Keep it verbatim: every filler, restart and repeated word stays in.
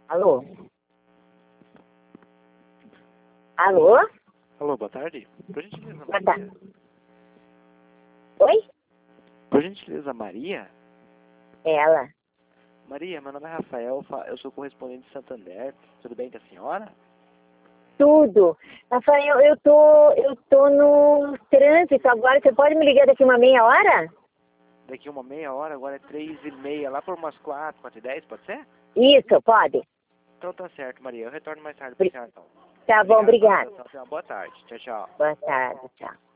Alô? Alô? Alô, boa tarde. Por gentileza, Boa Maria. tarde. Oi? Por gentileza, Maria? Ela. Maria, meu nome é Rafael, fa- eu sou correspondente de Santander. Tudo bem com a senhora? Tudo. Rafael, eu tô, eu tô no trânsito agora. Você pode me ligar daqui uma meia hora? Daqui uma meia hora, agora é três e meia, lá por umas quatro, quatro e dez, pode ser? Isso, pode? Então tá certo, Maria. Eu retorno mais tarde pra Bri- senhora, então. Tá bom, Obrigado pela obrigada. atenção. Tenha uma boa tarde. Tchau, tchau. Boa tarde, tchau.